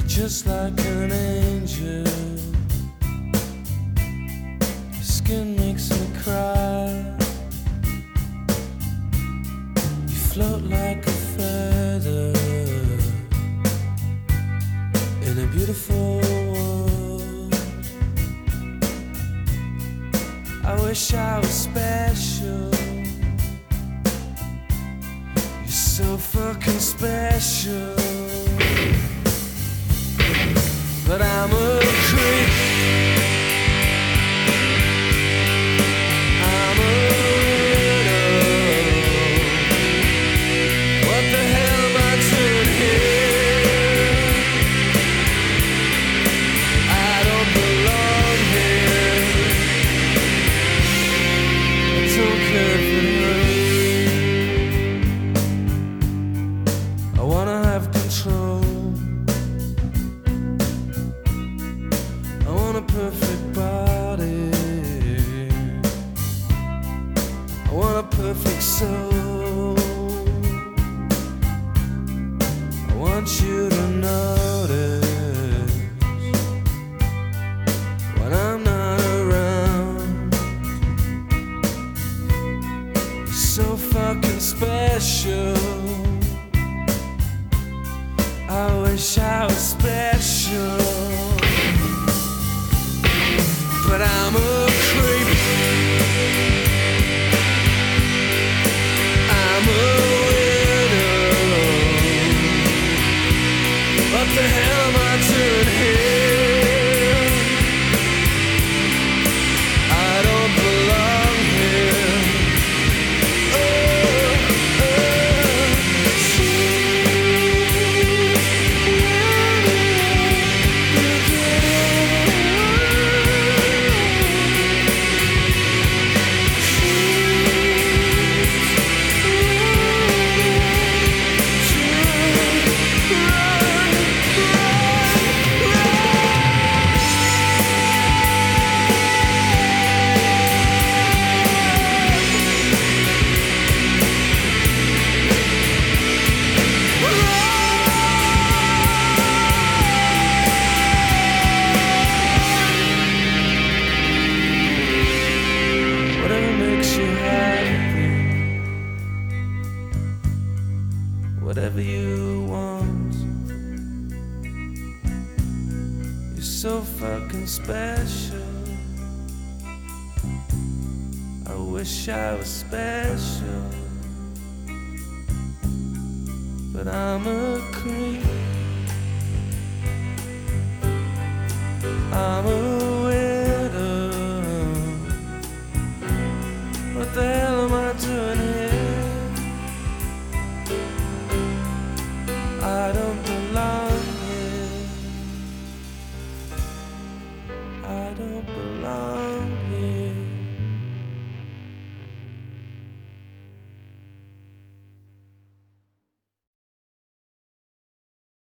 Just like an angel, your skin makes me cry. You float like a feather in a beautiful world. I wish I was special. You're so fucking special. But I'm a creep. I'm a widow. What the hell am I doing here? I don't belong here. I don't care if it hurts. I wanna have control. A perfect body, I want a perfect soul. I want you to notice when I'm not around. You're so fucking special. I wish I was special. But I'm a creep. I'm a widow. What the hell am I doing here? I don't belong here. Whatever you want, you're so fucking special. I wish I was special, but I'm a creep.